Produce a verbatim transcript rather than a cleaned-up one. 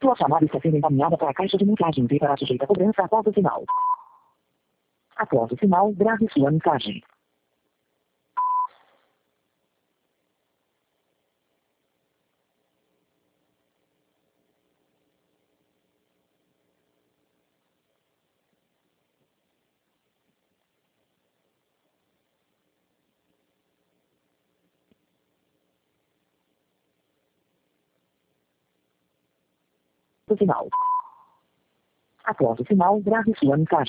Sua chamada está sendo encaminhada para a caixa de mensagens e para sujeita a cobrança após o sinal. Após o sinal, grave sua mensagem. O sinal. Após o sinal, grave sua mensagem.